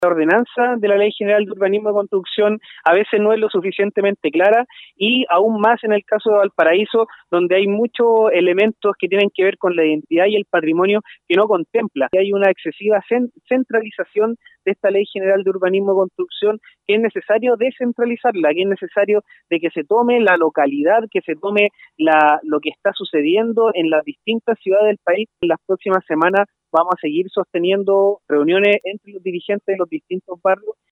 La ordenanza de la Ley General de Urbanismo y Construcción a veces no es lo suficientemente clara, y aún más en el caso de Valparaíso, donde hay muchos elementos que tienen que ver con la identidad y el patrimonio que no contempla. Hay una excesiva centralización de esta Ley General de Urbanismo y Construcción, que es necesario descentralizarla, que es necesario de que se tome la localidad, que se tome lo que está sucediendo en las distintas ciudades del país. En las próximas semanas vamos a seguir sosteniendo reuniones entre los dirigentes de los distintos barrios